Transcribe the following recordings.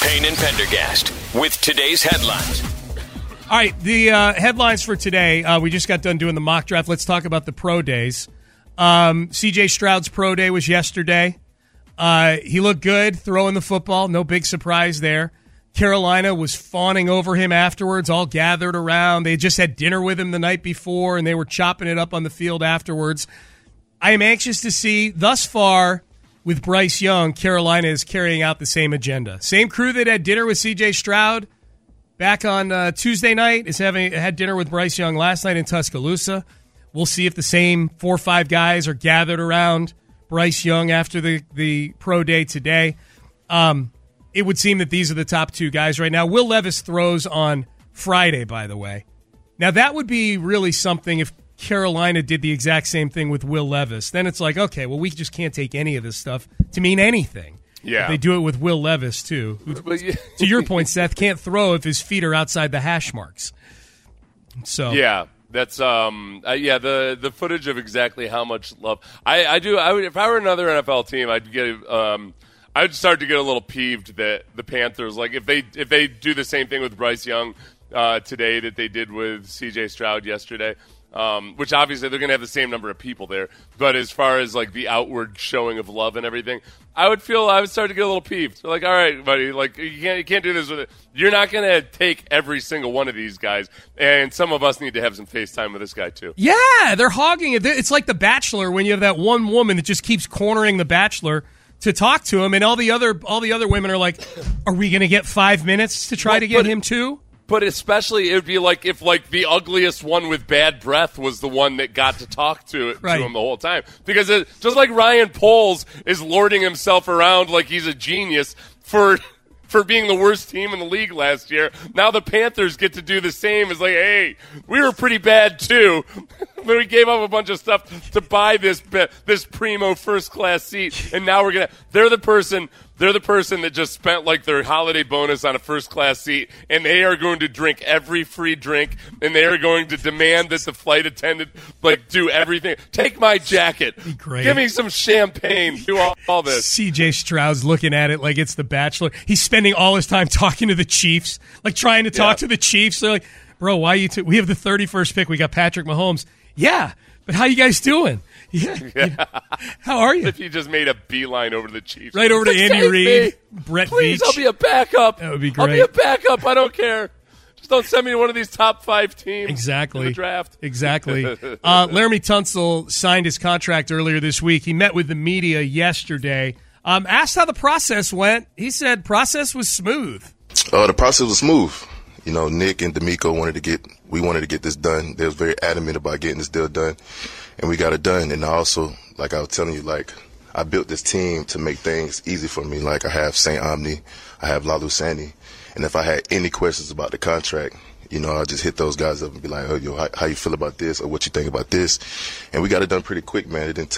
Payne and Pendergast with today's headlines. All right, the headlines for today. We just got done doing the mock draft. Let's talk about the pro days. C.J. Stroud's pro day was yesterday. He looked good throwing the football. No big surprise there. Carolina was fawning over him afterwards, all gathered around. They just had dinner with him the night before, and they were chopping it up on the field afterwards. I am anxious to see, thus far, with Bryce Young, Carolina is carrying out the same agenda. Same crew that had dinner with C.J. Stroud back on Tuesday night had dinner with Bryce Young last night in Tuscaloosa. We'll see if the same 4 or 5 guys are gathered around Bryce Young after the pro day today. It would seem that these are the top 2 guys right now. Will Levis throws on Friday, by the way. Now, that would be really something if Carolina did the exact same thing with Will Levis. Then it's like, okay, well, we just can't take any of this stuff to mean anything. Yeah. If they do it with Will Levis, too. To your point, Seth, can't throw if his feet are outside the hash marks. So yeah. That's the footage of exactly how much love I would, if I were another NFL team, I'd start to get a little peeved that the Panthers, like if they do the same thing with Bryce Young today that they did with C.J. Stroud yesterday, which obviously they're going to have the same number of people there, but as far as like the outward showing of love and everything, I would start to get a little peeved. Like, all right, buddy, like you can't do this with it. You're not going to take every single one of these guys, and some of us need to have some FaceTime with this guy too. Yeah, they're hogging it. It's like The Bachelor when you have that one woman that just keeps cornering The Bachelor to talk to him, and all the other women are like, "Are we going to get 5 minutes to try to get him too?" But especially, it would be like if like the ugliest one with bad breath was the one that got to talk to him the whole time. Because just like Ryan Poles is lording himself around like he's a genius for being the worst team in the league last year, now the Panthers get to do the same. It's like, hey, we were pretty bad too, but we gave up a bunch of stuff to buy this primo first-class seat, and now they're the person that just spent like their holiday bonus on a first-class seat, and they are going to drink every free drink, and they are going to demand that the flight attendant like do everything. Take my jacket. Give me some champagne. Do all this. C.J. Stroud's looking at it like it's The Bachelor. He's spending all his time talking to the Chiefs, like trying to talk to the Chiefs. They're like, bro, why you we have the 31st pick. We got Patrick Mahomes. Yeah, but how you guys doing? Yeah. How are you? If you just made a beeline over to the Chiefs. Right over to Andy Reid, Brett Please, Veach. I'll be a backup. That would be great. I'll be a backup. I don't care. Just don't send me to one of these top 5 teams. Exactly. In the draft. Exactly. Laramie Tunsil signed his contract earlier this week. He met with the media yesterday. Asked how the process went. He said process was smooth. The process was smooth. You know, Nick and D'Amico wanted to get this done. They was very adamant about getting this deal done, and we got it done. And also, like I was telling you, like I built this team to make things easy for me. Like I have St. Omni, I have Lalu Sani, and if I had any questions about the contract, you know, I'll just hit those guys up and be like, "Oh, yo, how you feel about this, or what you think about this?" And we got it done pretty quick, man. It didn't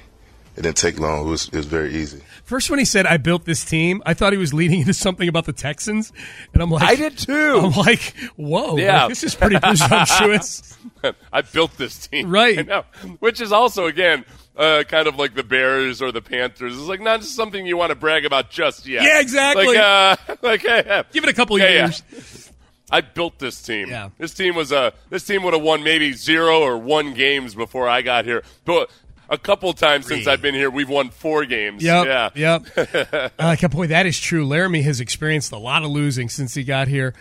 take long. It was very easy. First, when he said, "I built this team," I thought he was leading into something about the Texans. And I'm like, I did too. I'm like, whoa, yeah. Like, this is pretty presumptuous. I built this team. Right. I know. Which is also, again, kind of like the Bears or the Panthers. It's like not just something you want to brag about just yet. Yeah, exactly. Give it a couple of years. Yeah. I built this team. Yeah. This team would have won maybe 0 or 1 games before I got here. But a couple times since I've been here, we've won 4 games. Yep. Boy, that is true. Laramie has experienced a lot of losing since he got here.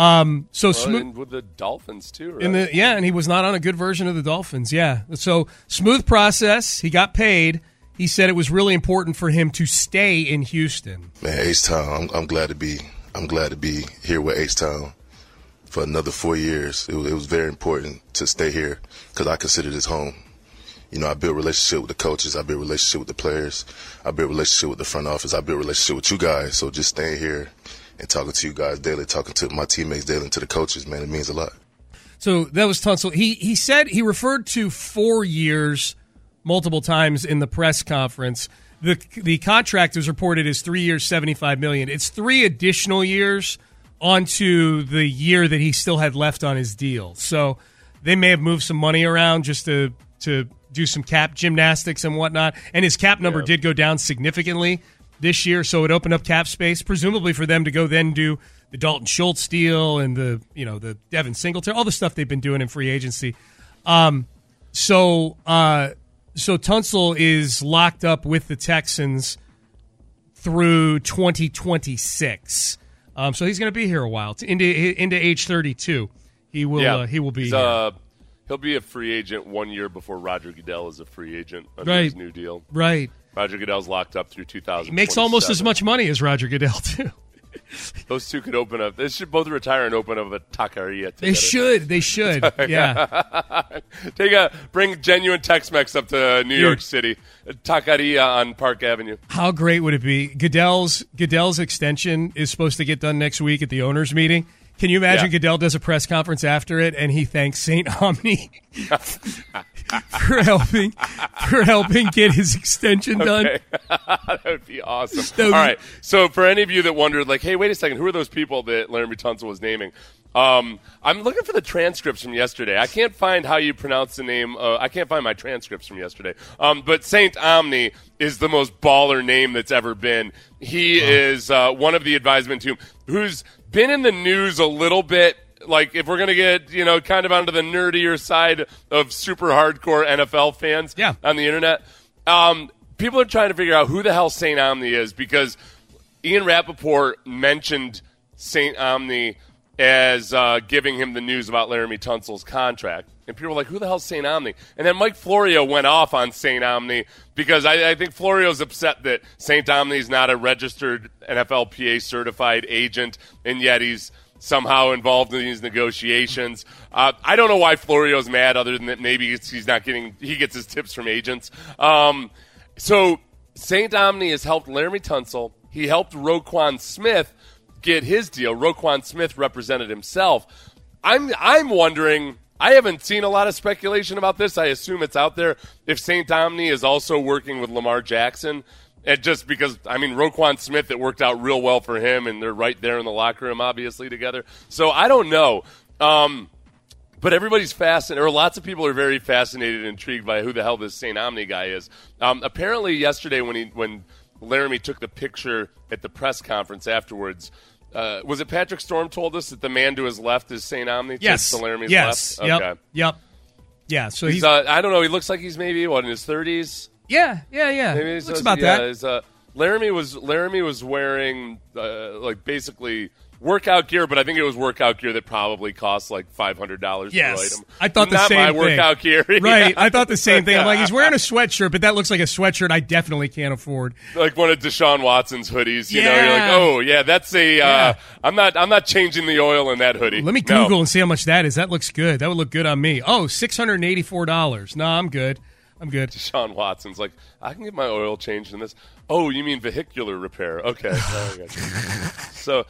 Smooth with the Dolphins too, right? And he was not on a good version of the Dolphins. Yeah. So smooth process. He got paid. He said it was really important for him to stay in Houston. Man, H-Town, I'm glad to be here with H-Town for another 4 years. It was very important to stay here because I consider this home. You know, I built a relationship with the coaches. I built a relationship with the players. I built a relationship with the front office. I built a relationship with you guys. So just staying here and talking to you guys daily, talking to my teammates daily and to the coaches, man, it means a lot. So that was Tunsil. He said he referred to 4 years multiple times in the press conference. The contract was reported as 3 years, $75 million. It's 3 additional years onto the year that he still had left on his deal. So they may have moved some money around just to do some cap gymnastics and whatnot. And his cap number did go down significantly this year, so it opened up cap space, presumably for them to go then do the Dalton Schultz deal and the Devin Singletary, all the stuff they've been doing in free agency. So Tunsil is locked up with the Texans through 2026. So he's going to be here a while, into age 32. He will be here. He'll be a free agent 1 year before Roger Goodell is a free agent under his new deal. Right. Roger Goodell's locked up through 2000. He makes almost as much money as Roger Goodell, too. Those two could open up. They should both retire and open up a taqueria together. They should. Yeah. Bring genuine Tex-Mex up to New York City. A taqueria on Park Avenue. How great would it be? Goodell's extension is supposed to get done next week at the owners' meeting. Can you imagine Goodell does a press conference after it and he thanks St. Omni for helping get his extension done? That would be awesome. All right. So for any of you that wondered, like, hey, wait a second, who are those people that Laremy Tunsil was naming? I'm looking for the transcripts from yesterday. I can't find how you pronounce the name. I can't find my transcripts from yesterday. But St. Omni is the most baller name that's ever been. He is one of the advisement team who's been in the news a little bit. Like, if we're going to get, kind of onto the nerdier side of super hardcore NFL fans on the internet, people are trying to figure out who the hell St. Omni is, because Ian Rappaport mentioned St. Omni as giving him the news about Laremy Tunsil's contract. And people were like, who the hell's St. Omni? And then Mike Florio went off on St. Omni because I think Florio's upset that St. Omni's not a registered NFLPA certified agent, and yet he's somehow involved in these negotiations. I don't know why Florio's mad, other than that maybe he gets his tips from agents. So St. Omni has helped Laremy Tunsil. He helped Roquan Smith get his deal. Roquan Smith represented himself. I'm wondering, I haven't seen a lot of speculation about this. I assume it's out there, if St. Omni is also working with Lamar Jackson. And just because, Roquan Smith, it worked out real well for him, and they're right there in the locker room, obviously, together. So I don't know. But everybody's fascinated, or lots of people are very fascinated and intrigued by who the hell this St. Omni guy is. Apparently yesterday when Laremy took the picture at the press conference afterwards, was it Patrick Storm told us that the man to his left is St. Omni? Yes. To Laramy's yes. left? Okay. Yep. Yeah, so he's I don't know, he looks like he's maybe, in his 30s? Yeah. Maybe looks about that. Laramie was wearing basically workout gear, but I think it was workout gear that probably cost like $500 yes. per item. I thought the Not same my thing. Workout gear. Right. I thought the same thing. I'm like, he's wearing a sweatshirt, but that looks like a sweatshirt I definitely can't afford. Like one of Deshaun Watson's hoodies. You know, you're like, oh yeah, that's a. I'm not changing the oil in that hoodie. Let me Google and see how much that is. That looks good. That would look good on me. Oh, $684. No, I'm good. Deshaun Watson's like, I can get my oil changed in this. Oh, you mean vehicular repair? Okay. So,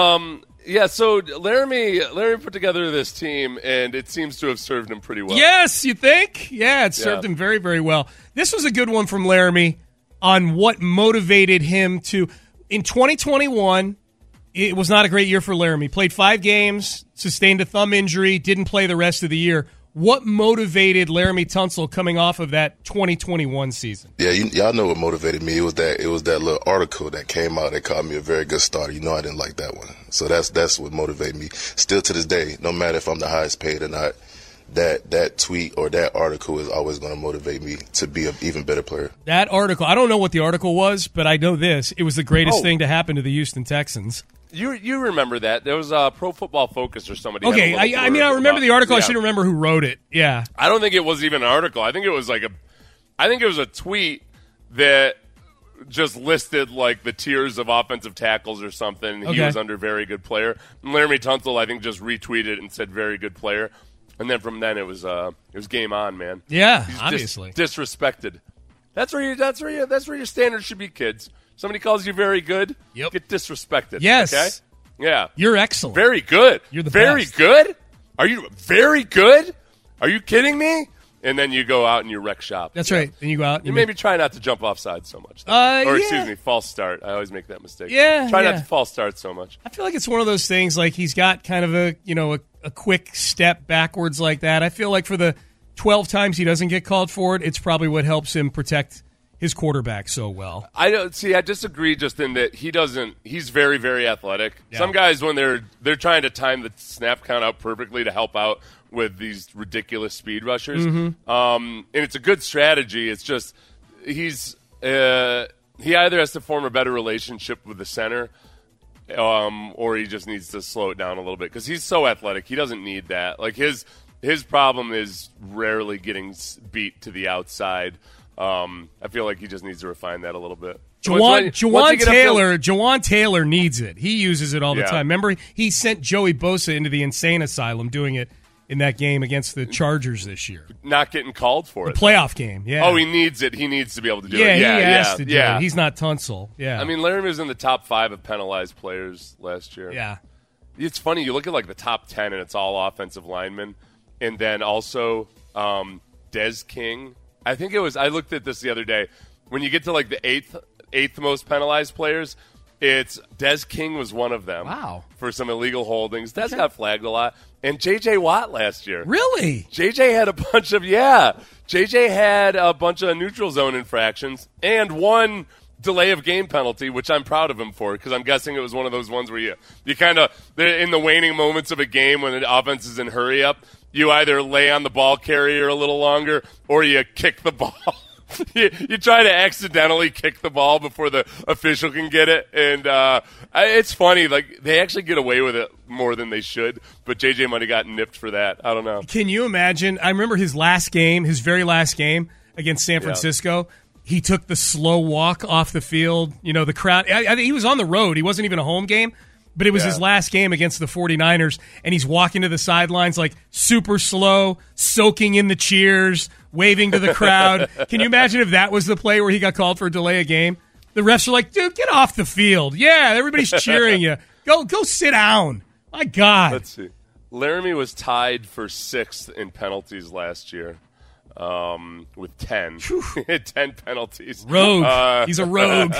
so Laremy put together this team, and it seems to have served him pretty well. Yes, you think? Yeah, it served him very, very well. This was a good one from Laremy on what motivated him to. In 2021, it was not a great year for Laremy. Played 5 games, sustained a thumb injury, didn't play the rest of the year. What motivated Laremy Tunsil coming off of that 2021 season? Yeah, y'all know what motivated me. It was that little article that came out that called me a very good starter. You know I didn't like that one. So that's what motivated me. Still to this day, no matter if I'm the highest paid or not, that tweet or that article is always going to motivate me to be an even better player. That article, I don't know what the article was, but I know this. It was the greatest thing to happen to the Houston Texans. You remember that. There was Pro Football Focus or somebody. Okay, I remember the article. I shouldn't remember who wrote it. Yeah. I don't think it was even an article. I think it was a tweet that just listed like the tiers of offensive tackles or something. He was under very good player. And Laremy Tunsil, I think, just retweeted it and said very good player. And then from then it was game on, man. Yeah, obviously disrespected. That's where your standards should be, kids. Somebody calls you very good, get disrespected. Yes. Okay? Yeah. You're excellent. Very good. You're the very best. Good? Are you very good? Are you kidding me? And then you go out and you wreck shop. That's right. Then you go out. And you maybe try not to jump offside so much. Excuse me, false start. I always make that mistake. Yeah. Try not to false start so much. I feel like it's one of those things, like he's got kind of a quick step backwards like that. I feel like for the 12 times he doesn't get called for it, it's probably what helps him protect his quarterback so well. I don't see. I disagree just in that he doesn't. He's very, very athletic. Yeah. Some guys, when they're trying to time the snap count out perfectly to help out with these ridiculous speed rushers, and it's a good strategy. It's just he either has to form a better relationship with the center, or he just needs to slow it down a little bit because he's so athletic. He doesn't need that. Like his problem is rarely getting beat to the outside. I feel like he just needs to refine that a little bit. Jawan Taylor needs it. He uses it all the time. Remember, he sent Joey Bosa into the insane asylum doing it in that game against the Chargers this year. Not getting called for it. The playoff game, yeah. Oh, he needs it. He needs to be able to do it. Yeah, he has to do it. He's not Tunsil. Yeah. I mean, Laramie was in the top 5 of penalized players last year. Yeah. It's funny. You look at like the top 10, and it's all offensive linemen. And then also Des King. I think it was – I looked at this the other day. When you get to like the eighth most penalized players, it's Des King was one of them. Wow. For some illegal holdings. Des got flagged a lot. And J.J. Watt last year. Really? J.J. had a bunch of – J.J. had a bunch of neutral zone infractions and one delay of game penalty, which I'm proud of him for because I'm guessing it was one of those ones where you kind of – in the waning moments of a game when the offense is in hurry up, you either lay on the ball carrier a little longer or you kick the ball. you try to accidentally kick the ball before the official can get it. And it's funny. Like, they actually get away with it more than they should. But J.J. might have gotten nipped for that. I don't know. Can you imagine? I remember his very last game against San Francisco. He took the slow walk off the field. You know, the crowd. I think he was on the road. He wasn't even a home game. But it was his last game against the 49ers, and he's walking to the sidelines like super slow, soaking in the cheers, waving to the crowd. Can you imagine if that was the play where he got called for a delay of game? The refs are like, dude, get off the field. Yeah, everybody's cheering you. Go sit down. My God. Let's see. Laramie was tied for 6th in penalties last year. With 10. 10 penalties. Rogue. He's a rogue.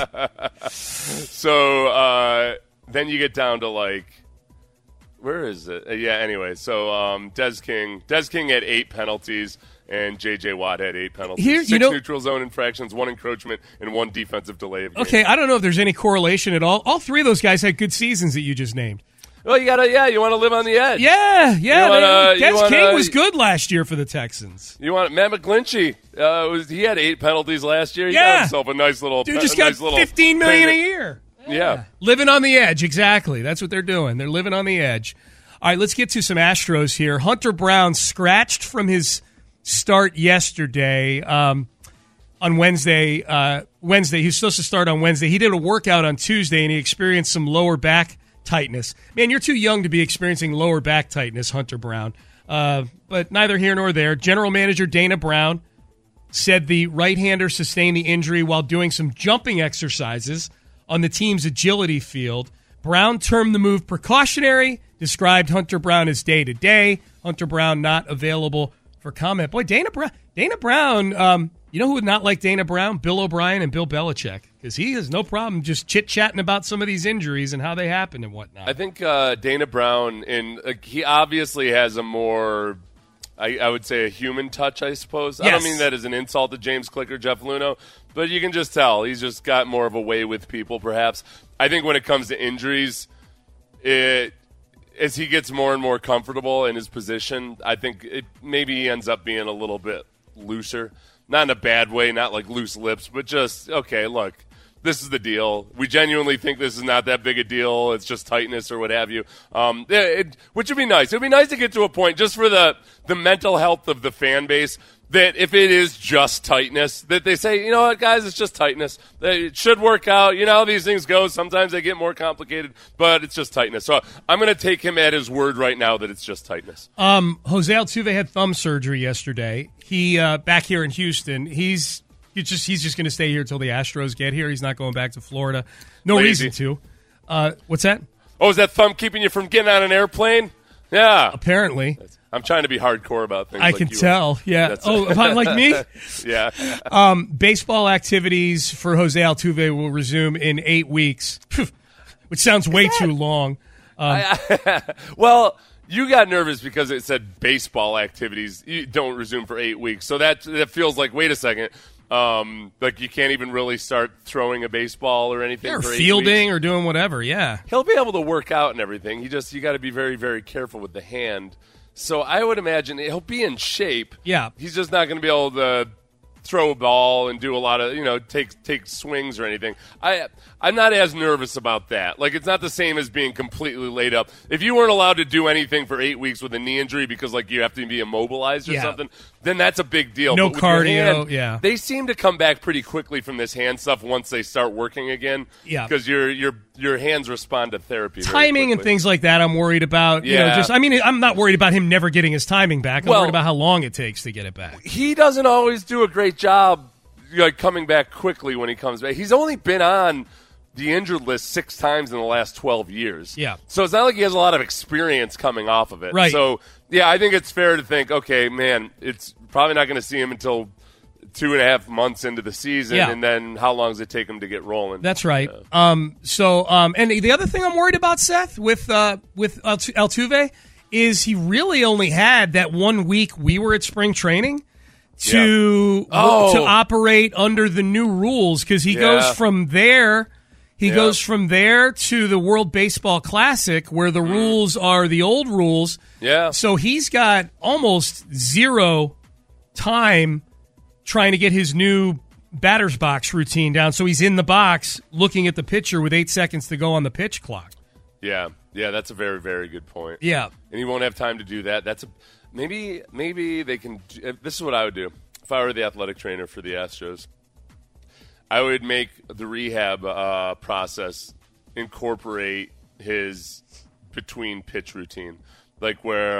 So, then you get down to like, where is it? Anyway. So Des King had 8 penalties, and J.J. Watt had 8 penalties. 6 neutral zone infractions, 1 encroachment, and 1 defensive delay of game. Okay, I don't know if there's any correlation at all. All 3 of those guys had good seasons that you just named. Well, you want to live on the edge. Yeah. Des King was good last year for the Texans. Matt McGlinchey, he had 8 penalties last year. He got himself a nice little. Dude just got $15 million a year. Yeah. Living on the edge, exactly. That's what they're doing. They're living on the edge. All right, let's get to some Astros here. Hunter Brown scratched from his start yesterday on Wednesday. He was supposed to start on Wednesday. He did a workout on Tuesday, and he experienced some lower back tightness. Man, you're too young to be experiencing lower back tightness, Hunter Brown. But neither here nor there. General Manager Dana Brown said the right-hander sustained the injury while doing some jumping exercises on the team's agility field. Brown termed the move precautionary, described Hunter Brown as day-to-day. Hunter Brown not available for comment. Boy, Dana Brown, you know who would not like Dana Brown? Bill O'Brien and Bill Belichick, because he has no problem just chit-chatting about some of these injuries and how they happen and whatnot. I think Dana Brown, he obviously has a more... I would say a human touch, I suppose. Yes. I don't mean that as an insult to James Click or Jeff Luhnow, but you can just tell he's just got more of a way with people, perhaps. I think when it comes to injuries, as he gets more and more comfortable in his position, I think maybe he ends up being a little bit looser. Not in a bad way, not like loose lips, but just, okay, look, this is the deal. We genuinely think this is not that big a deal. It's just tightness or what have you, which would be nice. It would be nice to get to a point just for the mental health of the fan base that if it is just tightness, that they say, you know what, guys, it's just tightness. It should work out. You know how these things go. Sometimes they get more complicated, but it's just tightness. So I'm going to take him at his word right now that it's just tightness. Jose Altuve had thumb surgery yesterday. He back here in Houston. He's just going to stay here until the Astros get here. He's not going back to Florida. No reason to. What's that? Oh, is that thumb keeping you from getting on an airplane? Yeah. Apparently. I'm trying to be hardcore about things. I can tell. Yeah. Like me? Yeah. Baseball activities for Jose Altuve will resume in 8 weeks, which sounds way too long. Well, you got nervous because it said baseball activities don't resume for 8 weeks. So that feels like, wait a second. Like you can't even really start throwing a baseball or anything. Or for 8 fielding weeks. or doing whatever, yeah. He'll be able to work out and everything. You got to be very, very careful with the hand. So I would imagine he'll be in shape. Yeah. He's just not going to be able to throw a ball and do a lot of, take swings or anything. I'm not as nervous about that. Like, it's not the same as being completely laid up. If you weren't allowed to do anything for 8 weeks with a knee injury because, like, you have to be immobilized or something, then that's a big deal. No but with cardio, your hand, they seem to come back pretty quickly from this hand stuff once they start working again. Yeah. Because your hands respond to therapy. Timing and things like that I'm worried about. Yeah. I'm not worried about him never getting his timing back. I'm worried about how long it takes to get it back. He doesn't always do a great job coming back quickly when he comes back. He's only been on the injured list 6 times in the last 12 years. Yeah. So it's not like he has a lot of experience coming off of it. Right. So, yeah, I think it's fair to think, okay, man, it's probably not going to see him until 2.5 months into the season, and then how long does it take him to get rolling? That's right. And the other thing I'm worried about, Seth, with Altuve is he really only had that 1 week we were at spring training to operate under the new rules, because he goes from there. He goes from there to the World Baseball Classic, where the rules are the old rules. Yeah. So he's got almost zero time trying to get his new batter's box routine down. So he's in the box looking at the pitcher with 8 seconds to go on the pitch clock. Yeah, that's a very, very good point. Yeah. And he won't have time to do that. Maybe they can. This is what I would do if I were the athletic trainer for the Astros. I would make the rehab process incorporate his between pitch routine, like where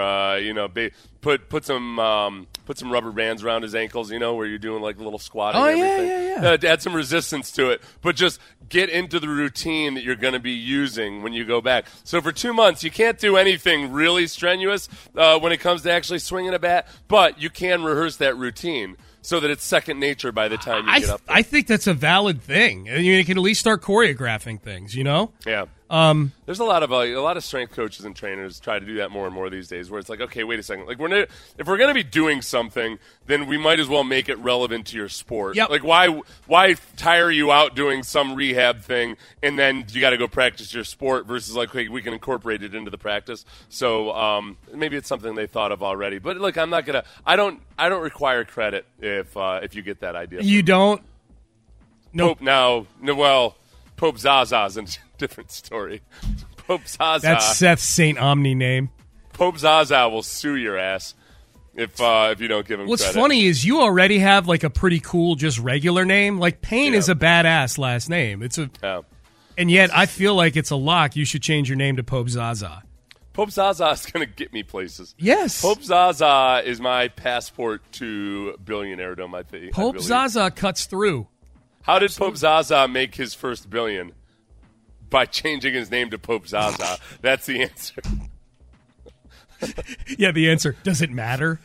put some rubber bands around his ankles, where you're doing like a little squatting. Oh, and everything. yeah. Add some resistance to it, but just get into the routine that you're going to be using when you go back. So for 2 months, you can't do anything really strenuous when it comes to actually swinging a bat, but you can rehearse that routine so that it's second nature by the time you get up there. I think that's a valid thing. You can at least start choreographing things, Yeah. There's a lot of strength coaches and trainers try to do that more and more these days, where it's like, okay, wait a second. Like, if we're going to be doing something, then we might as well make it relevant to your sport. Yep. Like, why tire you out doing some rehab thing and then you got to go practice your sport versus like, okay, we can incorporate it into the practice. So maybe it's something they thought of already. But look, I don't require credit if you get that idea. You don't? No. Pope Zaza's a different story. Pope Zaza. That's Seth's St. Omni name. Pope Zaza will sue your ass if you don't give him What's credit. funny is you already have like a pretty cool just regular name. Like Payne is a badass last name. And yet I feel like it's a lock. You should change your name to Pope Zaza. Pope Zaza is going to get me places. Yes. Pope Zaza is my passport to billionairedom, I think. Pope Zaza cuts through. How did Pope Zaza make his first billion? By changing his name to Pope Zaza. That's the answer. Yeah, the answer. Does it matter?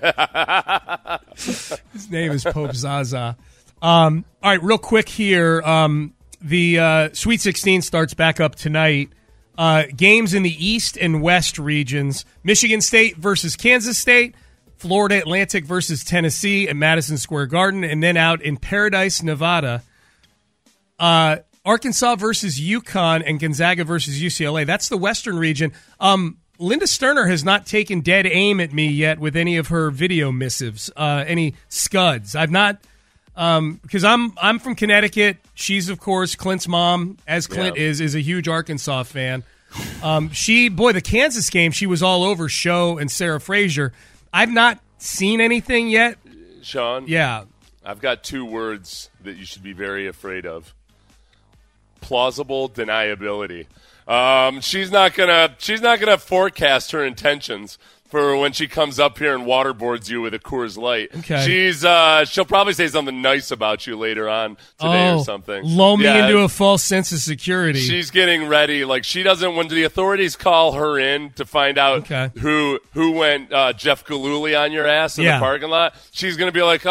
His name is Pope Zaza. All right, real quick here. The Sweet 16 starts back up tonight. Games in the East and West regions. Michigan State versus Kansas State. Florida Atlantic versus Tennessee at Madison Square Garden. And then out in Paradise, Nevada, Arkansas versus UConn and Gonzaga versus UCLA. That's the Western region. Linda Sterner has not taken dead aim at me yet with any of her video missives, any scuds. I've not, because I'm from Connecticut. She's, of course, Clint's mom, as Clint is a huge Arkansas fan. The Kansas game, she was all over Show and Sarah Frazier. I've not seen anything yet. Sean? Yeah. I've got 2 words that you should be very afraid of. Plausible deniability. She's not gonna forecast her intentions for when she comes up here and waterboards you with a Coors Light. Okay. She'll probably say something nice about you later on today or something. Lull me into a false sense of security. She's getting ready. Like, she doesn't, when the authorities call her in to find out who went Jeff Gillooly on your ass in the parking lot, she's going to be like,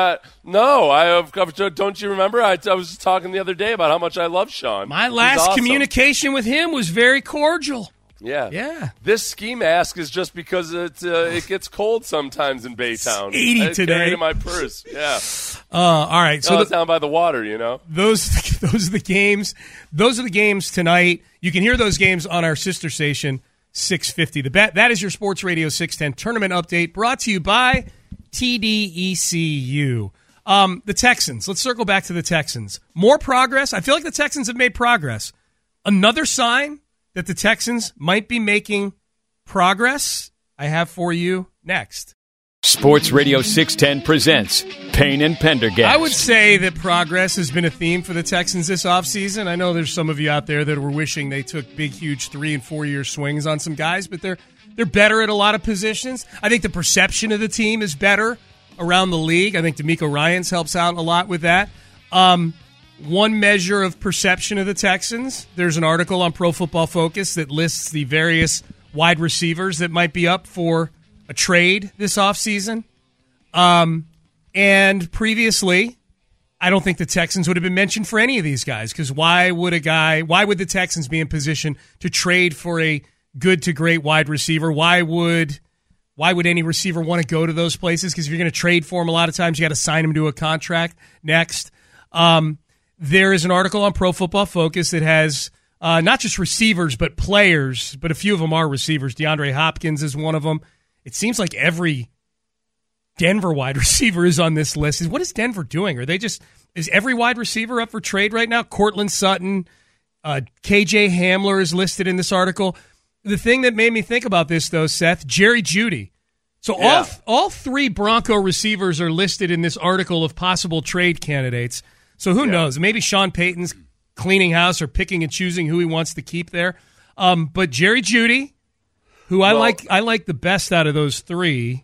don't you remember? I was just talking the other day about how much I love Sean. My last communication with him was very cordial. Yeah. Yeah. This ski mask is just because it gets cold sometimes in Baytown. It's 80 today. Carry it in my purse. Yeah. All right. So it's down by the water, you know. Those are the games. Those are the games tonight. You can hear those games on our sister station, 650. That is your Sports Radio 610 tournament update brought to you by TDECU. The Texans. Let's circle back to the Texans. More progress. I feel like the Texans have made progress. Another sign that the Texans might be making progress, I have for you next. Sports Radio 610 presents Payne and Pendergast. I would say that progress has been a theme for the Texans this offseason. I know there's some of you out there that were wishing they took big, huge 3- and 4-year swings on some guys, but they're better at a lot of positions. I think the perception of the team is better around the league. I think DeMeco Ryans helps out a lot with that. One measure of perception of the Texans, there's an article on Pro Football Focus that lists the various wide receivers that might be up for a trade this offseason. And previously, I don't think the Texans would have been mentioned for any of these guys, because why would the Texans be in position to trade for a good to great wide receiver? Why would any receiver want to go to those places? Because if you're going to trade for him, a lot of times you got to sign him to a contract next. There is an article on Pro Football Focus that has not just receivers, but players, but a few of them are receivers. DeAndre Hopkins is one of them. It seems like every Denver wide receiver is on this list. What is Denver doing? Is every wide receiver up for trade right now? Cortland Sutton, KJ Hamler is listed in this article. The thing that made me think about this, though, Seth, Jerry Jeudy. So all three Bronco receivers are listed in this article of possible trade candidates. So who knows? Maybe Sean Payton's cleaning house or picking and choosing who he wants to keep there. But Jerry Jeudy, who I like the best out of those three.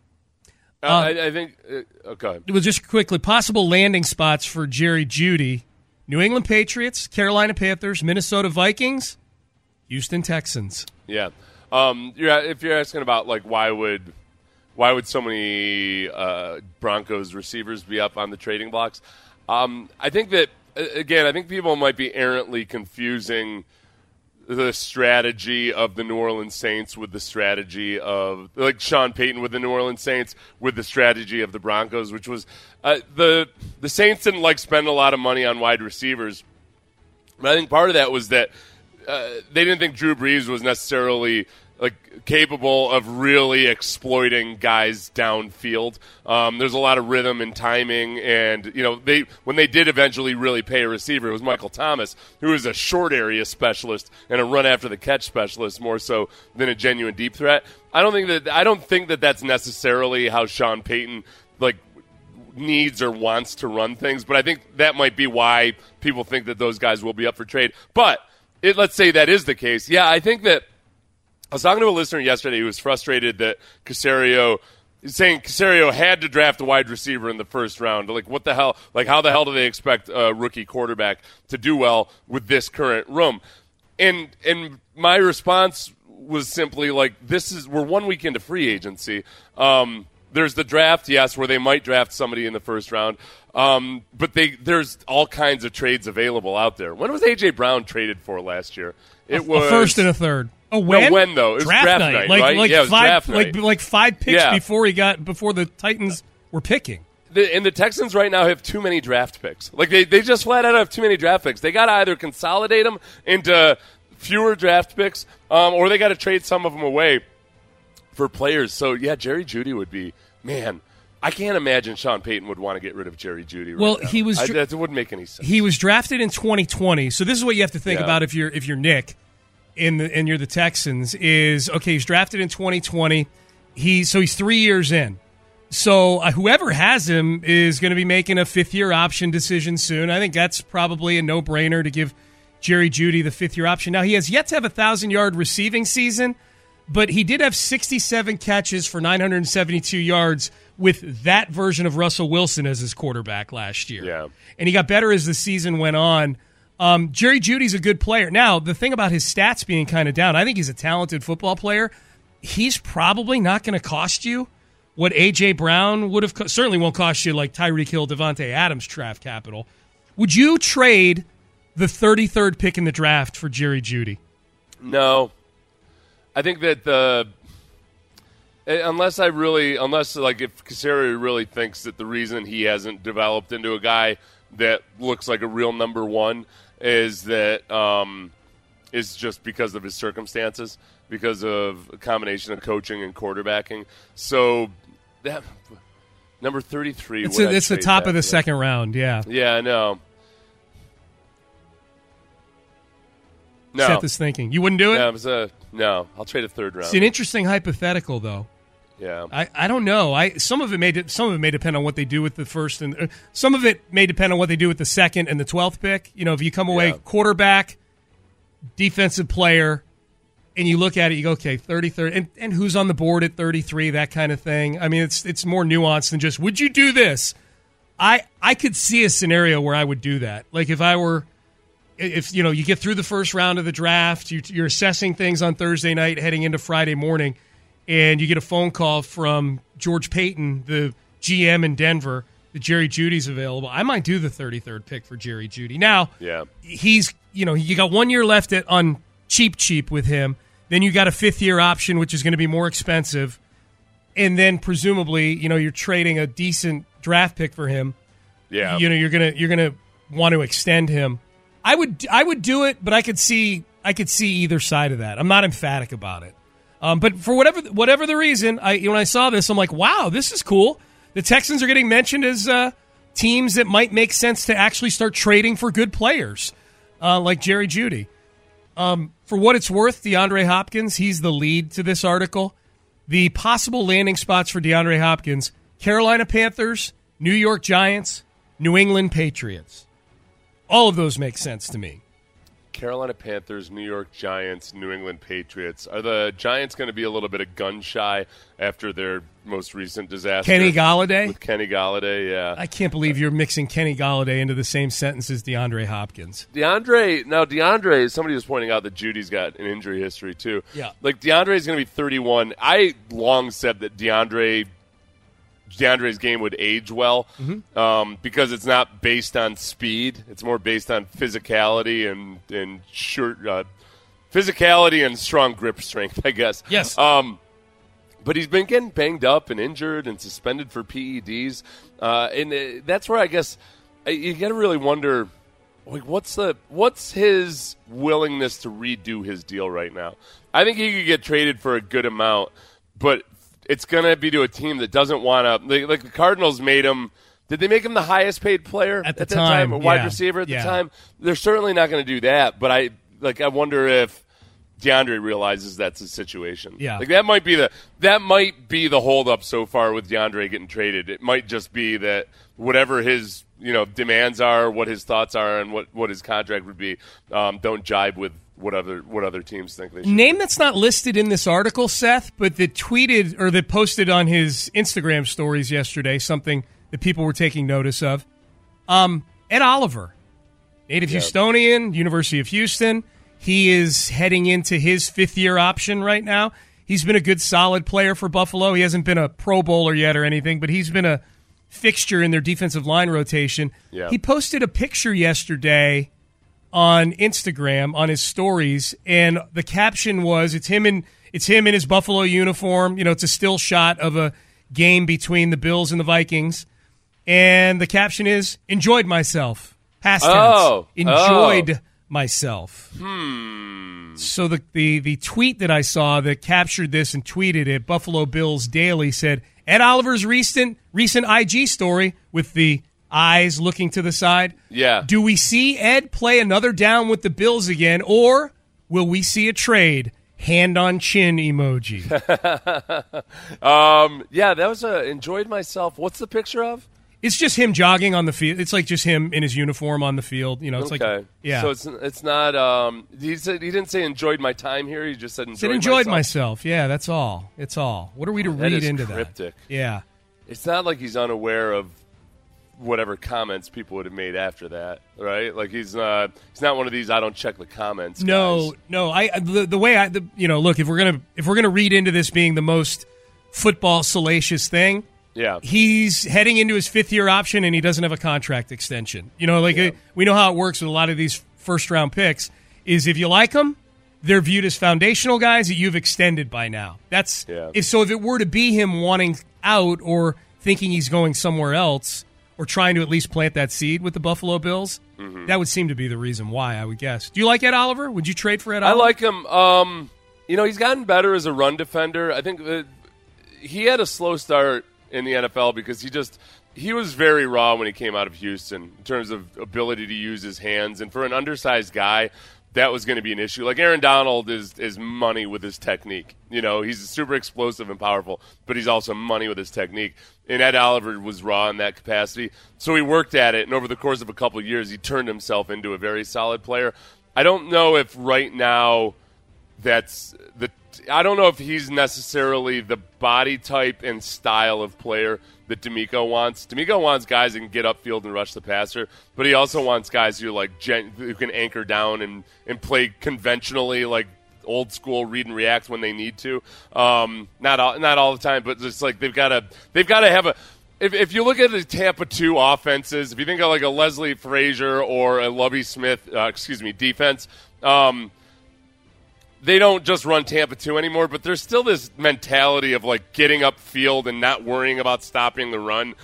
I think okay. It was just quickly possible landing spots for Jerry Jeudy: New England Patriots, Carolina Panthers, Minnesota Vikings, Houston Texans. Yeah. If you're asking about like why would so many Broncos receivers be up on the trading blocks? I think that, again, I think people might be errantly confusing the strategy of the New Orleans Saints with the strategy of, like, Sean Payton with the New Orleans Saints with the strategy of the Broncos, which was the Saints didn't like spend a lot of money on wide receivers. But I think part of that was that they didn't think Drew Brees was necessarily capable of really exploiting guys downfield. There's a lot of rhythm and timing, and when they did eventually really pay a receiver, it was Michael Thomas, who was a short area specialist and a run after the catch specialist more so than a genuine deep threat. I don't think that that's necessarily how Sean Payton needs or wants to run things, but I think that might be why people think that those guys will be up for trade. But let's say that is the case. Yeah, I think that I was talking to a listener yesterday who was frustrated that Caserio had to draft a wide receiver in the first round. Like, what the hell? Like, how the hell do they expect a rookie quarterback to do well with this current room? And my response was simply we're 1 week into free agency. There's the draft, yes, where they might draft somebody in the first round. But there's all kinds of trades available out there. When was A.J. Brown traded for last year? It was a first and a third. Oh, when? No, when though? It was draft night, right? Yeah, it was draft night. Like 5 picks before the Titans were picking. And the Texans right now have too many draft picks. They just flat out have too many draft picks. They got to either consolidate them into fewer draft picks, or they got to trade some of them away for players. So yeah, Jerry Jeudy would be, man. I can't imagine Sean Payton would want to get rid of Jerry Jeudy right now. He was that wouldn't make any sense. He was drafted in 2020. So this is what you have to think about if you're Nick and you're the Texans is, okay, he's drafted in 2020. He's 3 years in. So whoever has him is going to be making a fifth-year option decision soon. I think that's probably a no-brainer to give Jerry Jeudy the fifth-year option. Now, he has yet to have a 1,000-yard receiving season, but he did have 67 catches for 972 yards with that version of Russell Wilson as his quarterback last year. Yeah. And he got better as the season went on. Jerry Jeudy's a good player. Now, the thing about his stats being kind of down, I think he's a talented football player. He's probably not going to cost you what A.J. Brown would have. Certainly won't cost you like Tyreek Hill, Devontae Adams draft capital. Would you trade the 33rd pick in the draft for Jerry Jeudy? No. I think that unless if Caserio really thinks that the reason he hasn't developed into a guy that looks like a real number one is just because of his circumstances, because of a combination of coaching and quarterbacking. So that number 33. It's the top of the second round. Yeah. Yeah, I know. No. Seth is thinking. You wouldn't do it? No. I'll trade a third round. It's an interesting hypothetical, though. Yeah. I don't know. Some of it may depend on what they do with the first, and some of it may depend on what they do with the second and the 12th pick. If you come away quarterback, defensive player, and you look at it, you go, okay, 33rd, and who's on the board at 33, that kind of thing. I mean, it's more nuanced than just, would you do this? I could see a scenario where I would do that. Like if you get through the first round of the draft, you're assessing things on Thursday night heading into Friday morning, and you get a phone call from George Payton, the GM in Denver, that Jerry Jeudy's available. I might do the 33rd pick for Jerry Jeudy. Now, he's you got 1 year left on cheap with him. Then you got a 5th-year option, which is going to be more expensive, and then presumably, you're trading a decent draft pick for him. Yeah, you're gonna want to extend him. I would do it, but I could see either side of that. I'm not emphatic about it. But for whatever the reason, when I saw this, I'm like, wow, this is cool. The Texans are getting mentioned as teams that might make sense to actually start trading for good players, like Jerry Jeudy. For what it's worth, DeAndre Hopkins, he's the lead to this article. The possible landing spots for DeAndre Hopkins: Carolina Panthers, New York Giants, New England Patriots. All of those make sense to me. Carolina Panthers, New York Giants, New England Patriots. Are the Giants going to be a little bit of gun shy after their most recent disaster? Kenny Golladay? With Kenny Golladay, yeah. I can't believe you're mixing Kenny Golladay into the same sentence as DeAndre Hopkins. DeAndre, somebody was pointing out that Judy's got an injury history too. Yeah. Like DeAndre's going to be 31. I long said that DeAndre's game would age well because it's not based on speed. It's more based on physicality and physicality and strong grip strength, I guess. Yes. But he's been getting banged up and injured and suspended for PEDs, and that's where I guess you got to really wonder, like, what's his willingness to redo his deal right now? I think he could get traded for a good amount, but it's going to be to a team that doesn't want to – like the Cardinals made him – did they make him the highest paid player at the time? A wide receiver at the time? They're certainly not going to do that, but I wonder if DeAndre realizes that's the situation. Yeah. Like that might be the holdup so far with DeAndre getting traded. It might just be that whatever his demands are, what his thoughts are, and what his contract would be, don't jibe with what other teams think they should. Name that's not listed in this article, Seth, but that tweeted or that posted on his Instagram stories yesterday, something that people were taking notice of. Ed Oliver, native Houstonian, University of Houston. He is heading into his 5th-year option right now. He's been a good, solid player for Buffalo. He hasn't been a Pro Bowler yet or anything, but he's been a fixture in their defensive line rotation. Yeah. He posted a picture yesterday on Instagram on his stories, and the caption was, it's him in his Buffalo uniform. It's a still shot of a game between the Bills and the Vikings, and the caption is, "Enjoyed myself." Past tense. Enjoyed myself. So the tweet that I saw that captured this and tweeted it, Buffalo Bills Daily, said, Ed Oliver's recent IG story with the eyes looking to the side. Yeah. Do we see Ed play another down with the Bills again, or will we see a trade? Hand on chin emoji. Yeah, that was enjoyed myself. What's the picture of? It's just him jogging on the field. It's like just him in his uniform on the field. It's okay. Like, yeah. So it's not. He didn't say enjoyed my time here. He just said enjoyed myself. Yeah, that's all. It's all. What are we to read into cryptic. that? Yeah. It's not like he's unaware of whatever comments people would have made after that, right? Like he's not one of these I don't check the comments guys. No. The way look, if we're gonna read into this being the most football salacious thing. Yeah, he's heading into his 5th-year option, and he doesn't have a contract extension. We know how it works with a lot of these first-round picks, is if you like them, they're viewed as foundational guys that you've extended by now. If it were to be him wanting out or thinking he's going somewhere else or trying to at least plant that seed with the Buffalo Bills, that would seem to be the reason why, I would guess. Do you like Ed Oliver? Would you trade for Ed Oliver? I like him. He's gotten better as a run defender. I think he had a slow start in the NFL because he was very raw when he came out of Houston in terms of ability to use his hands. And for an undersized guy, that was going to be an issue. Like Aaron Donald is money with his technique. He's super explosive and powerful, but he's also money with his technique. And Ed Oliver was raw in that capacity. So he worked at it, and over the course of a couple of years, he turned himself into a very solid player. I don't know if right now I don't know if he's necessarily the body type and style of player that DeMeco wants. DeMeco wants guys that can get upfield and rush the passer, but he also wants guys who who can anchor down and play conventionally, like old school read and react when they need to. Not all the time, but just like they've got to have a. If you look at the Tampa 2 offenses, if you think of like a Leslie Frazier or a Lovie Smith, defense. They don't just run Tampa 2 anymore, but there's still this mentality of like getting upfield and not worrying about stopping the run.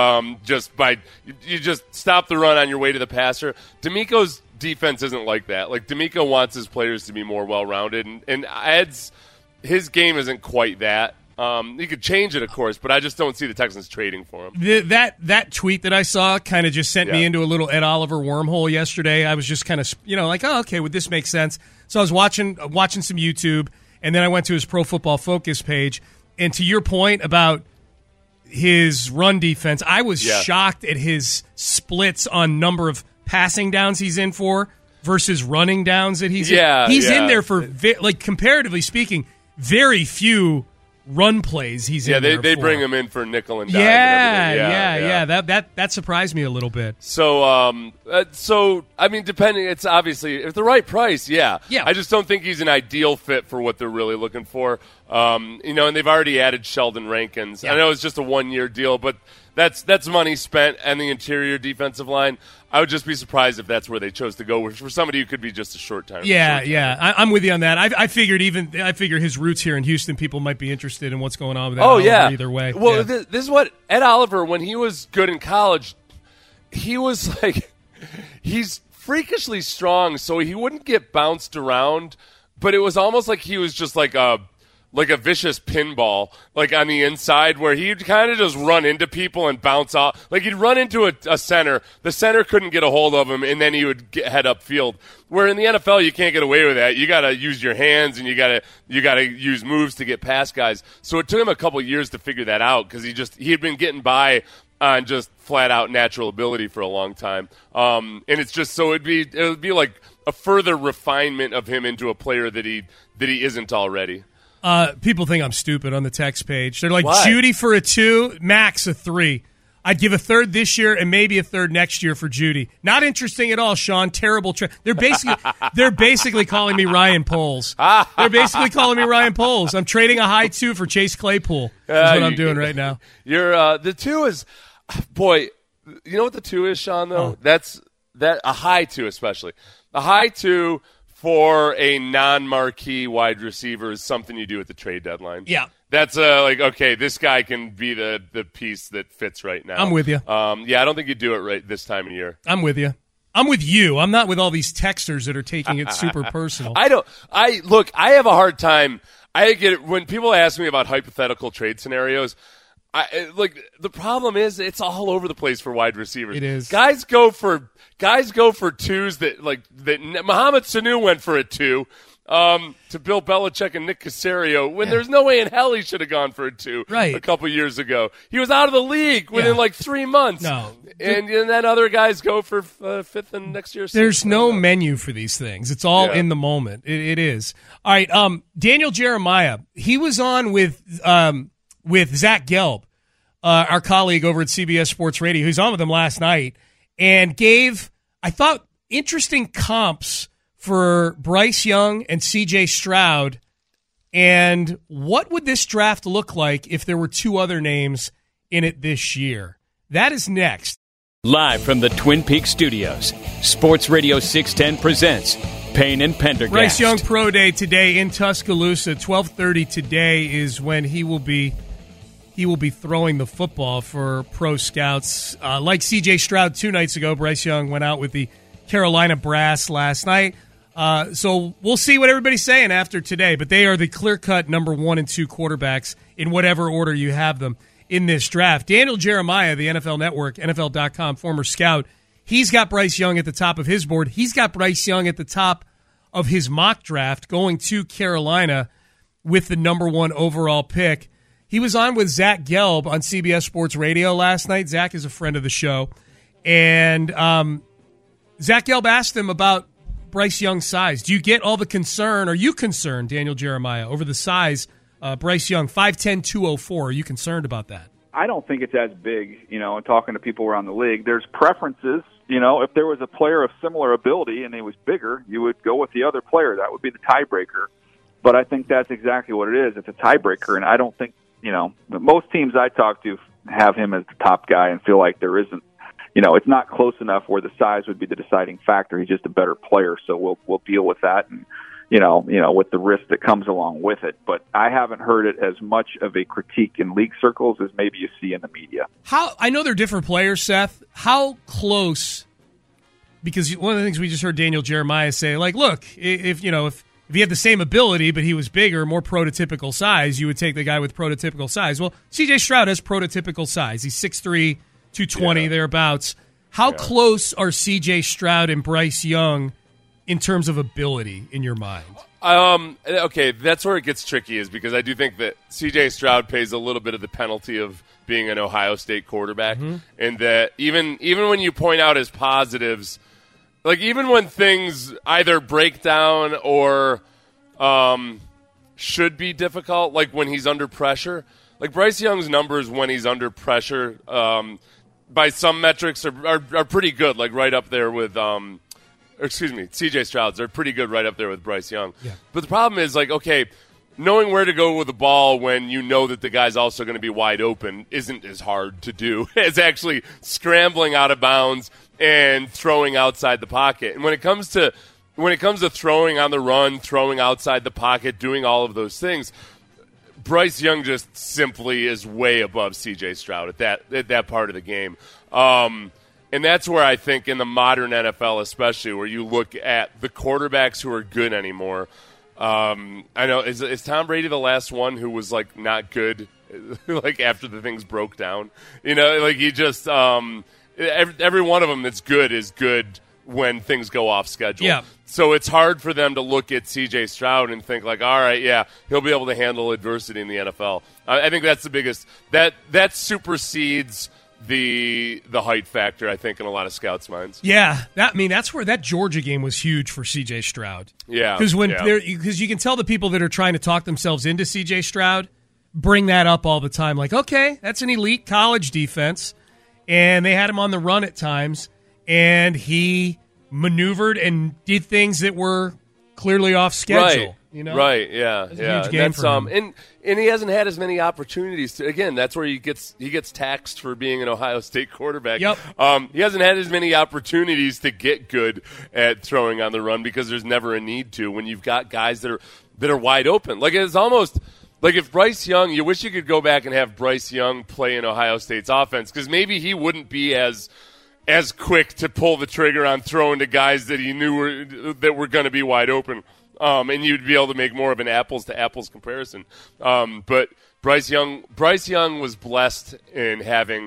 You just stop the run on your way to the passer. DeMeco's defense isn't like that. Like DeMeco wants his players to be more well-rounded, and his game isn't quite that. He could change it, of course, but I just don't see the Texans trading for him. That tweet that I saw kind of just sent me into a little Ed Oliver wormhole yesterday. I was just kind of, like, oh, okay, would this make sense? So I was watching some YouTube, and then I went to his Pro Football Focus page. And to your point about his run defense, I was shocked at his splits on number of passing downs he's in for versus running downs that he's in. He's in there for, comparatively speaking, very few run plays he's in there they for. bring him in for nickel and dime and everything. That surprised me a little bit. So I mean, depending, it's obviously if the right price, I just don't think he's an ideal fit for what they're really looking for. And they've already added Sheldon Rankins. I know it's just a 1-year deal, but that's money spent on the interior defensive line. I would just be surprised if that's where they chose to go for somebody who could be just a short time. I'm with you on that. I figured his roots here in Houston, people might be interested in what's going on with that. Either way. Well, this is what Ed Oliver, when he was good in college, he was like, he's freakishly strong, so he wouldn't get bounced around, but it was almost like he was just like a vicious pinball, like on the inside, where he'd kind of just run into people and bounce off. Like he'd run into a center. The center couldn't get a hold of him, and then he would head upfield. Where in the NFL, you can't get away with that. You got to use your hands, and you got to use moves to get past guys. So it took him a couple years to figure that out because he had been getting by on just flat out natural ability for a long time. And it's just so it would be like a further refinement of him into a player that he isn't already. People think I'm stupid on the text page. They're like, Why? Judy for a 2, Max a 3. I'd give a 3rd this year and maybe a 3rd next year for Judy. Not interesting at all, Sean. Terrible. They're basically calling me Ryan Poles. I'm trading a high 2 for Chase Claypool. That's what I'm doing right now. You're the 2 is, boy. You know what the 2 is, Sean? Though that's a high 2, especially a high 2. For a non-marquee wide receiver is something you do at the trade deadline. Yeah. That's okay, this guy can be the piece that fits right now. I'm with you. I don't think you do it right this time of year. I'm with you. I'm with you. I'm not with all these texters that are taking it super personal. I have a hard time. I get it when people ask me about hypothetical trade scenarios. The problem is it's all over the place for wide receivers. It is. Guys go for 2s that Mohamed Sanu went for a 2 to Bill Belichick and Nick Caserio when there's no way in hell he should have gone for a 2 a couple years ago. He was out of the league within 3 months. No. And then other guys go for 5th and next year. There's no menu for these things. It's all in the moment. It is. All right. Daniel Jeremiah, he was on with Zach Gelb, our colleague over at CBS Sports Radio, who's on with him last night, and gave, I thought, interesting comps for Bryce Young and C.J. Stroud. And what would this draft look like if there were 2 other names in it this year? That is next. Live from the Twin Peaks studios, Sports Radio 610 presents Payne and Pendergast. Bryce Young Pro Day today in Tuscaloosa. 12:30 today is when he will be throwing the football for pro scouts. Like C.J. Stroud 2 nights ago, Bryce Young went out with the Carolina Brass last night. So we'll see what everybody's saying after today, but they are the clear-cut number 1 and 2 quarterbacks in whatever order you have them in this draft. Daniel Jeremiah, the NFL Network, NFL.com, former scout, he's got Bryce Young at the top of his board. He's got Bryce Young at the top of his mock draft going to Carolina with the number 1 overall pick. He was on with Zach Gelb on CBS Sports Radio last night. Zach is a friend of the show. And Zach Gelb asked him about Bryce Young's size. Do you get all the concern? Are you concerned, Daniel Jeremiah, over the size? Bryce Young, 5'10", 204. Are you concerned about that? I don't think it's as big, and talking to people around the league. There's preferences. If there was a player of similar ability and he was bigger, you would go with the other player. That would be the tiebreaker. But I think that's exactly what it is. It's a tiebreaker, and I don't think, most teams I talk to have him as the top guy and feel like there isn't, it's not close enough where the size would be the deciding factor. He's just a better player, so we'll deal with that and, with the risk that comes along with it. But I haven't heard it as much of a critique in league circles as maybe you see in the media. I know they're different players, Seth. How close? Because one of the things we just heard Daniel Jeremiah say, like, look, if he had the same ability but he was bigger, more prototypical size, you would take the guy with prototypical size. Well, C.J. Stroud has prototypical size. He's 6'3", 220, thereabouts. How close are C.J. Stroud and Bryce Young in terms of ability in your mind? Okay, that's where it gets tricky, is because I do think that C.J. Stroud pays a little bit of the penalty of being an Ohio State quarterback, and that even when you point out his positives, like even when things either break down or should be difficult, like when he's under pressure, like Bryce Young's numbers when he's under pressure, by some metrics are pretty good, like right up there with C.J. Stroud's. They're pretty good right up there with Bryce Young. Yeah. But the problem is, like, okay, knowing where to go with the ball when you know that the guy's also going to be wide open isn't as hard to do as actually scrambling out of bounds and throwing outside the pocket. And when it comes to throwing on the run, throwing outside the pocket, doing all of those things, Bryce Young just simply is way above C.J. Stroud at that part of the game. And that's where I think in the modern NFL especially, where you look at the quarterbacks who are good anymore, I know, is Tom Brady the last one who was, like, not good, like, after the things broke down? Like, he just every one of them that's good is good when things go off schedule. Yeah. So it's hard for them to look at C.J. Stroud and think, like, all right, yeah, he'll be able to handle adversity in the NFL. I think that's the biggest – that supersedes – the height factor, I think, in a lot of scouts' minds. Yeah, that's where that Georgia game was huge for C.J. Stroud. Yeah, because you can tell the people that are trying to talk themselves into C.J. Stroud bring that up all the time. Like, okay, that's an elite college defense, and they had him on the run at times, and he maneuvered and did things that were clearly off schedule. Right. Right, yeah. That's a huge game for him. And he hasn't had as many opportunities to, again, that's where he gets taxed for being an Ohio State quarterback. Yep. He hasn't had as many opportunities to get good at throwing on the run because there's never a need to when you've got guys that are wide open. Like, it's almost like if Bryce Young, you wish you could go back and have Bryce Young play in Ohio State's offense, because maybe he wouldn't be as quick to pull the trigger on throwing to guys that he knew were going to be wide open. And you'd be able to make more of an apples-to-apples comparison. But Bryce Young was blessed in having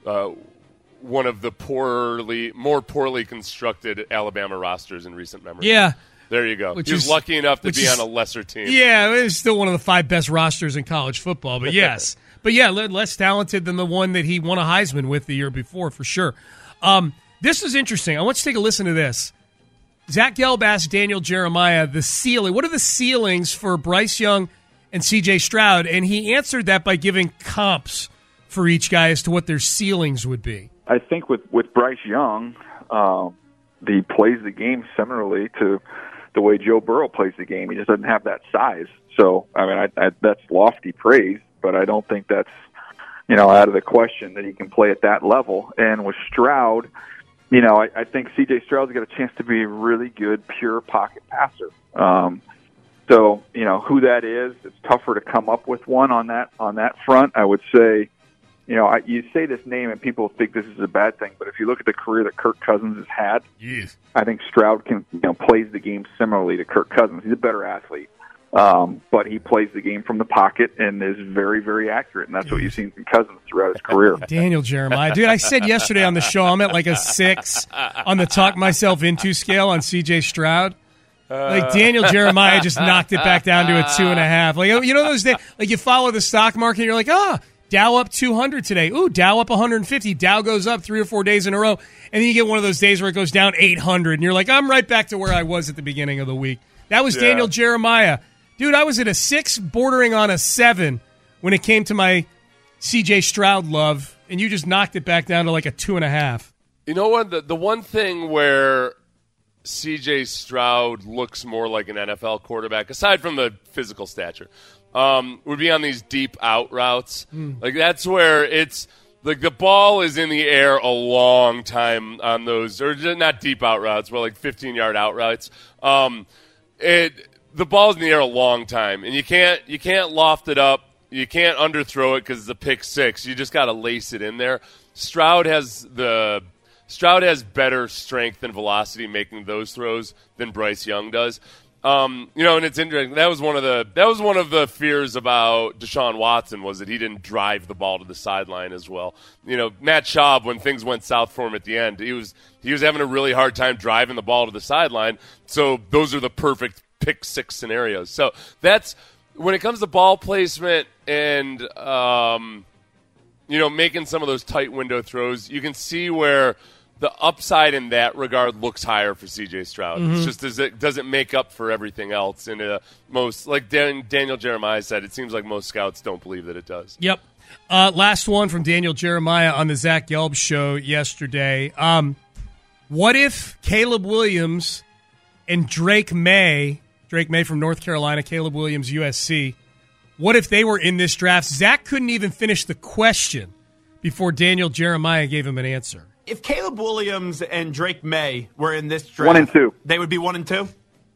one of the more poorly constructed Alabama rosters in recent memory. Yeah. There you go. He was lucky enough to be on a lesser team. Yeah, it's still one of the 5 best rosters in college football, but yes. But yeah, less talented than the one that he won a Heisman with the year before, for sure. This is interesting. I want you to take a listen to this. Zach Gelb asked Daniel Jeremiah the ceiling. What are the ceilings for Bryce Young and C.J. Stroud? And he answered that by giving comps for each guy as to what their ceilings would be. I think with Bryce Young, he plays the game similarly to the way Joe Burrow plays the game. He just doesn't have that size. So, I mean, that's lofty praise, but I don't think that's, out of the question that he can play at that level. And with Stroud, I think C.J. Stroud's got a chance to be a really good, pure pocket passer. So, who that is, it's tougher to come up with one on that front. I would say, you say this name and people think this is a bad thing, but if you look at the career that Kirk Cousins has had, yes, I think Stroud plays the game similarly to Kirk Cousins. He's a better athlete, but he plays the game from the pocket and is very, very accurate, and that's what you've seen from Cousins throughout his career. Daniel Jeremiah. Dude, I said yesterday on the show I'm at like a 6 on the talk myself into scale on C.J. Stroud. Like Daniel Jeremiah just knocked it back down to a 2.5. Like, those days, like you follow the stock market and you're like, Dow up 200 today. Ooh, Dow up 150. Dow goes up 3 or 4 days in a row. And then you get one of those days where it goes down 800 and you're like, I'm right back to where I was at the beginning of the week. That was Daniel Jeremiah. Dude, I was at a 6 bordering on a 7 when it came to my C.J. Stroud love, and you just knocked it back down to like a 2.5. You know what? The one thing where C.J. Stroud looks more like an NFL quarterback, aside from the physical stature, would be on these deep out routes. Like that's where it's like the ball is in the air a long time on those, or not deep out routes, but like 15-yard out routes. The ball's in the air a long time, and you can't loft it up. You can't underthrow it because it's a pick six. You just got to lace it in there. Stroud has better strength and velocity making those throws than Bryce Young does. And it's interesting. That was one of the fears about Deshaun Watson, was that he didn't drive the ball to the sideline as well. Matt Schaub, when things went south for him at the end, he was having a really hard time driving the ball to the sideline. So those are the perfect pick six scenarios. So that's when it comes to ball placement and making some of those tight window throws. You can see where the upside in that regard looks higher for C.J. Stroud. It's just it doesn't make up for everything else. And most, like Daniel Jeremiah said, it seems like most scouts don't believe that it does. Yep. Last one from Daniel Jeremiah on the Zach Gelb show yesterday. What if Caleb Williams and Drake May from North Carolina, Caleb Williams, USC, what if they were in this draft? Zach couldn't even finish the question before Daniel Jeremiah gave him an answer. If Caleb Williams and Drake May were in this draft, 1 and 2, they would be 1 and 2.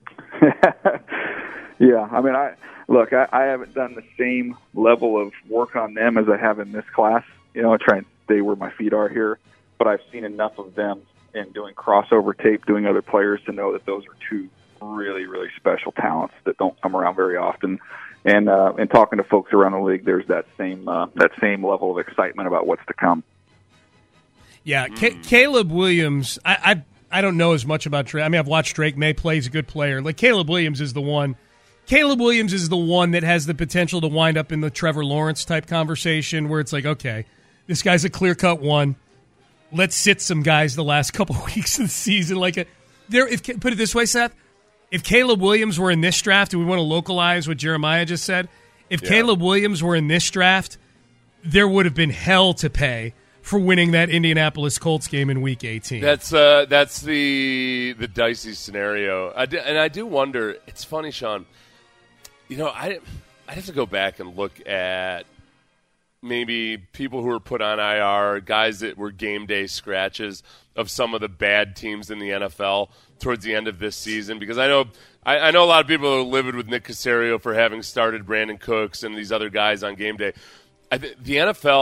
Yeah, I mean, I haven't done the same level of work on them as I have in this class. I try and stay where my feet are here, but I've seen enough of them in doing crossover tape, doing other players, to know that those are two really, really special talents that don't come around very often. And talking to folks around the league, there's that same level of excitement about what's to come. Yeah, Caleb Williams, I don't know as much about Drake. I mean, I've watched Drake May play. He's a good player. Like, Caleb Williams is the one. Caleb Williams is the one that has the potential to wind up in the Trevor Lawrence type conversation where it's like, okay, this guy's a clear-cut one. Let's sit some guys the last couple of weeks of the season. Put it this way, Seth, if Caleb Williams were in this draft, and we want to localize what Jeremiah just said, if Caleb Williams were in this draft, there would have been hell to pay for winning that Indianapolis Colts game in Week 18. That's the dicey scenario. I do wonder. It's funny, Sean. I'd have to go back and look at maybe people who were put on IR, guys that were game day scratches of some of the bad teams in the NFL towards the end of this season, because I know a lot of people are livid with Nick Caserio for having started Brandon Cooks and these other guys on game day. I think the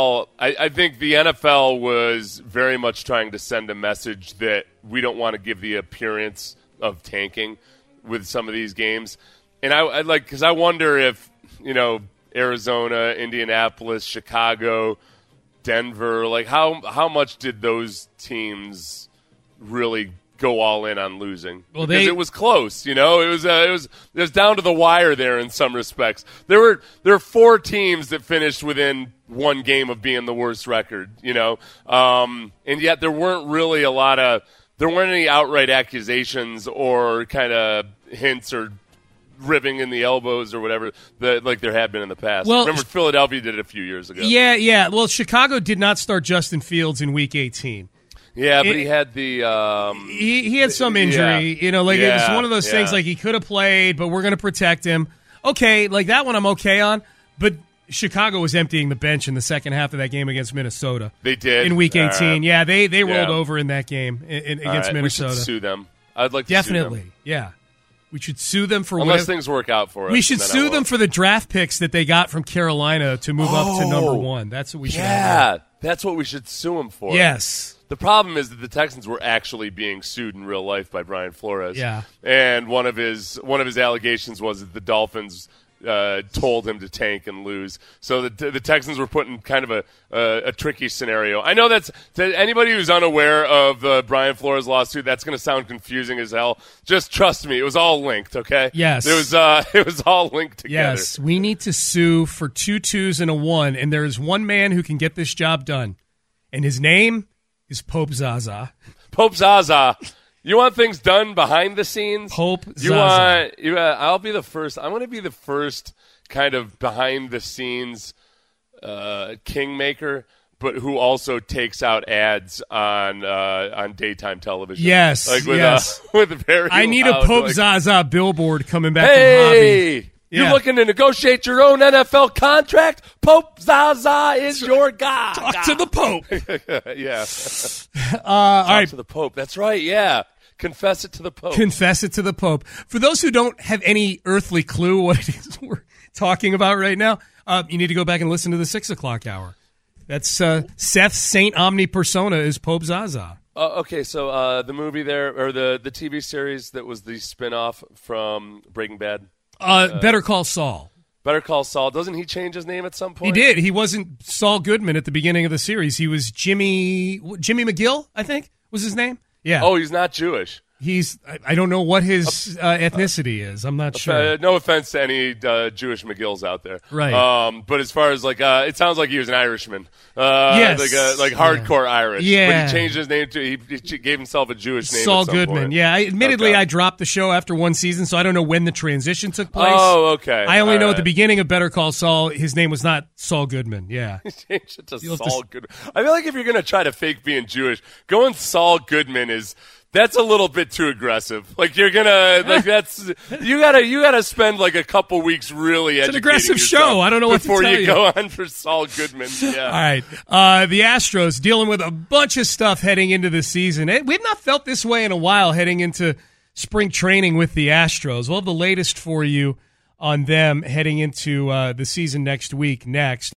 NFL was very much trying to send a message that we don't want to give the appearance of tanking with some of these games. And because I wonder if, Arizona, Indianapolis, Chicago, Denver, how much did those teams really go all in on losing? Well, because it was close, it was down to the wire there in some respects. There were 4 teams that finished within one game of being the worst record, and yet there weren't really there weren't any outright accusations or kind of hints or ribbing in the elbows or whatever that there had been in the past. Well, remember Philadelphia did it a few years ago. Yeah. Well, Chicago did not start Justin Fields in Week 18. Yeah, but he had the he had some injury. It was one of those things he could have played, but we're going to protect him. Okay, that one I'm okay on. But Chicago was emptying the bench in the second half of that game against Minnesota. They did in Week 18. Yeah, they rolled over in that game against Minnesota. We should sue them. I'd like to definitely. sue them. Yeah, we should sue them for unless things work out for us. We should sue them for the draft picks that they got from Carolina to move up to number 1. That's what we should. Yeah, that's what we should sue them for. Yes. The problem is that the Texans were actually being sued in real life by Brian Flores. Yeah. And one of his allegations was that the Dolphins told him to tank and lose. So the Texans were put in kind of a tricky scenario. I know that's to anybody who's unaware of the Brian Flores lawsuit, that's going to sound confusing as hell. Just trust me, it was all linked, okay? Yes. It was all linked together. Yes, we need to sue for 2 2s and a 1, and there is one man who can get this job done, and his name is Pope Zaza. Pope Zaza. You want things done behind the scenes? Pope Zaza. I'll be the first. I'm going to be the first kind of behind the scenes kingmaker, but who also takes out ads on daytime television. Yes, with very. I need loud, a Pope Zaza billboard coming back. Hey, from Hobby. You looking to negotiate your own NFL contract? Pope Zaza is your guy. Talk to the Pope. Yeah. All right. To the Pope. That's right. Yeah. Confess it to the Pope. Confess it to the Pope. For those who don't have any earthly clue what it is we're talking about right now, you need to go back and listen to the 6 o'clock hour. That's Seth Saint Omni Persona is Pope Zaza. Okay, so the movie there, or the TV series that was the spinoff from Breaking Bad. Better Call Saul. Better Call Saul. Doesn't he change his name at some point? He did. He wasn't Saul Goodman at the beginning of the series. He was Jimmy McGill, I think, was his name. Yeah. Oh, he's not Jewish. I don't know what his ethnicity is. I'm not sure. No offense to any Jewish McGills out there. Right. But as far as it sounds like he was an Irishman. Yes. Like hardcore Irish. Yeah. But he changed his name he gave himself a Jewish name. Saul at some Goodman. point. Yeah. Admittedly, I dropped the show after one season, so I don't know when the transition took place. Oh, okay. I only know at the beginning of Better Call Saul, his name was not Saul Goodman. Yeah. He changed it to Saul Goodman. I feel like if you're going to try to fake being Jewish, going Saul Goodman that's a little bit too aggressive. Like you gotta spend like a couple weeks really educating it's an aggressive show. I don't know what to tell you. Before you go on for Saul Goodman. Yeah. All right. The Astros dealing with a bunch of stuff heading into the season. We've not felt this way in a while heading into spring training with the Astros. We'll have the latest for you on them heading into the season next week.